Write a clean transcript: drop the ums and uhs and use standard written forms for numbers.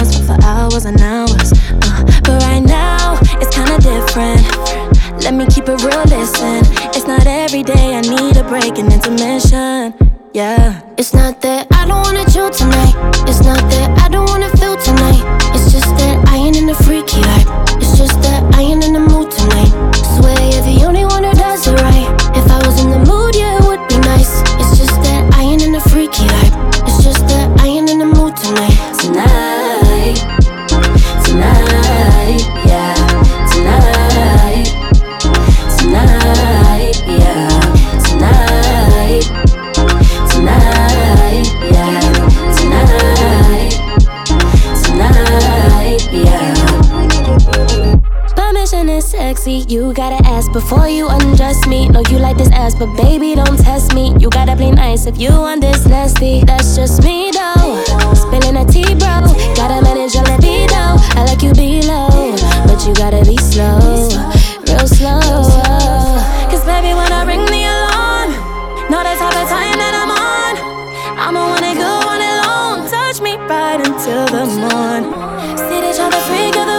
once for hours and hours. But right now, it's kinda different. Let me keep it real, listen. It's not every day I need a break and intermission. Yeah. It's not that I don't wanna chill tonight. It's not that I don't wanna feel tonight. It's just that I ain't in the freaky life. It's just that I ain't in the mood tonight. Swear you're the only one who does it right. If I was in the mood, yeah, it would be nice. It's just that I ain't in the freaky life. It's just that I ain't in the mood tonight. Tonight, tonight, yeah. Tonight, tonight, yeah. Tonight, tonight, yeah. Tonight, tonight, yeah. Permission is sexy, you gotta ask before you undress me. Know you like this ass, but baby, don't test me. You gotta play nice if you want this nasty. That's just me though, spilling a tea, bro. Gotta manage your libido. I like you below, but you gotta be slow, real slow. Cause baby, when I ring the alarm, know the type of time that I'm on. I'ma want it good, want it long. Touch me right until the morn. See they try to freak of the